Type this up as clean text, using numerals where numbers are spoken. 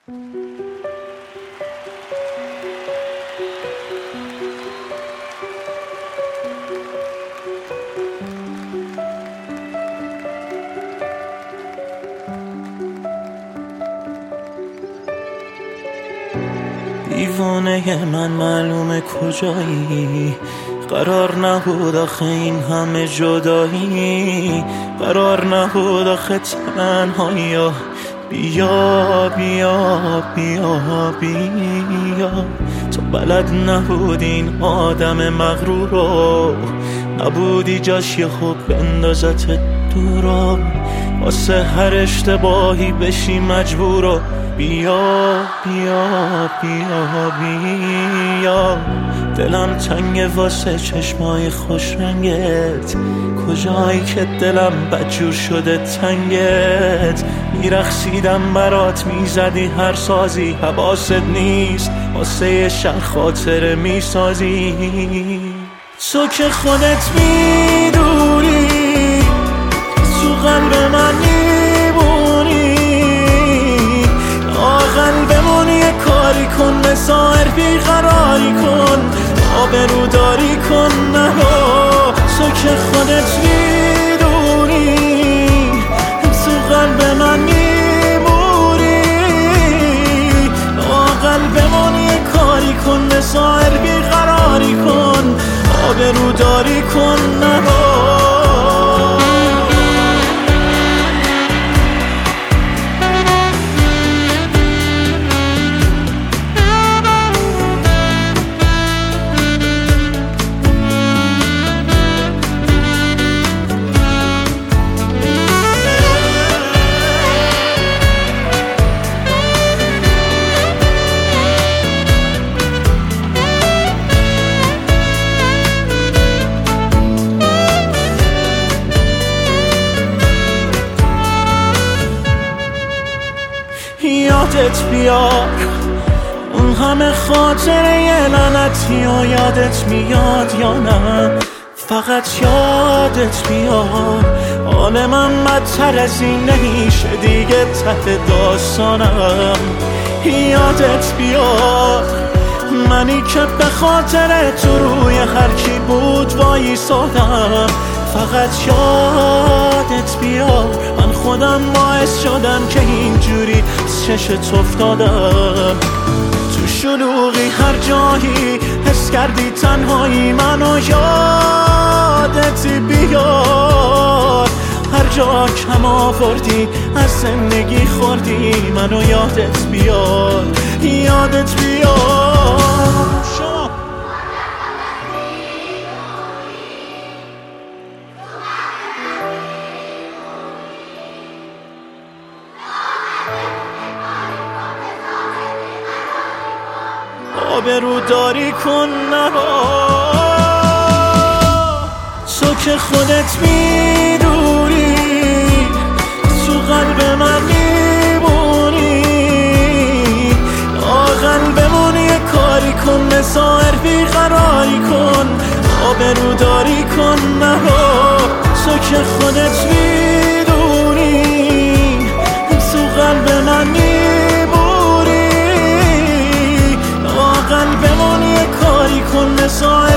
دیوانه من معلومه کجایی، قرار نبود آخه این همه جدایی، قرار نبود آخه تنهایی. بیا بیا بیا بیا، تو بلد نبودی این آدم مغرور رو، نبودی جاش یه خوب بندازت دورا، واسه هر اشتباهی بشی مجبورو. بیا بیا بیا بیا، دلم تنگه واسه چشمای خوش رنگت، کجایی که دلم بدجور شده تنگت. میرخصیدم برات، میزدی هر سازی، حواست نیست واسه یه شهر خاطره میسازی. تو که خودت میدونی تو قلب من میبونی، قلبمون یه کاری کن، مسائر بیقراری کن، آبروداری کن نرو. تو که خودت میدونی تو قلب من میمونی، قلبمون یه کاری کن، مسائر بیقراری کن، آبروداری کن نرو. یادت بیار اون همه خاطره لعنتی و یادت میاد یا نه؟ فقط یادت بیار حال من بدتر از این نمیشه دیگه ته داستانم. یادت بیار منی که به خاطر تو روی هرکی بود وایسادم. فقط یادت بیار من خودم باعث شدم که اینجوری از چشت افتادم. تو شلوغی هر جایی حس کردی تنهایی، منو یادت بیار هر جا کم آوردی از زندگی خوردی، منو یادت بیار یادت بیار. آبروداری کن نرو. تو که خودت میدونی تو قلب من میمونی، قلبمون یه کاری کن، مسائر بیقراری کن، آبروداری کن نرو. تو که خودت میدونی تو قلب من میمونی، قلبمون یه کاری کن، مسائر